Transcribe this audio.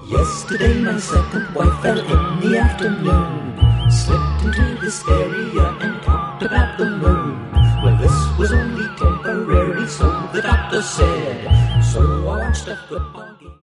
Yesterday my second wife fell in the afternoon, slipped into hysteria and talked about the moon. Well, this was only temporary, so the doctor said. So I watched a football game.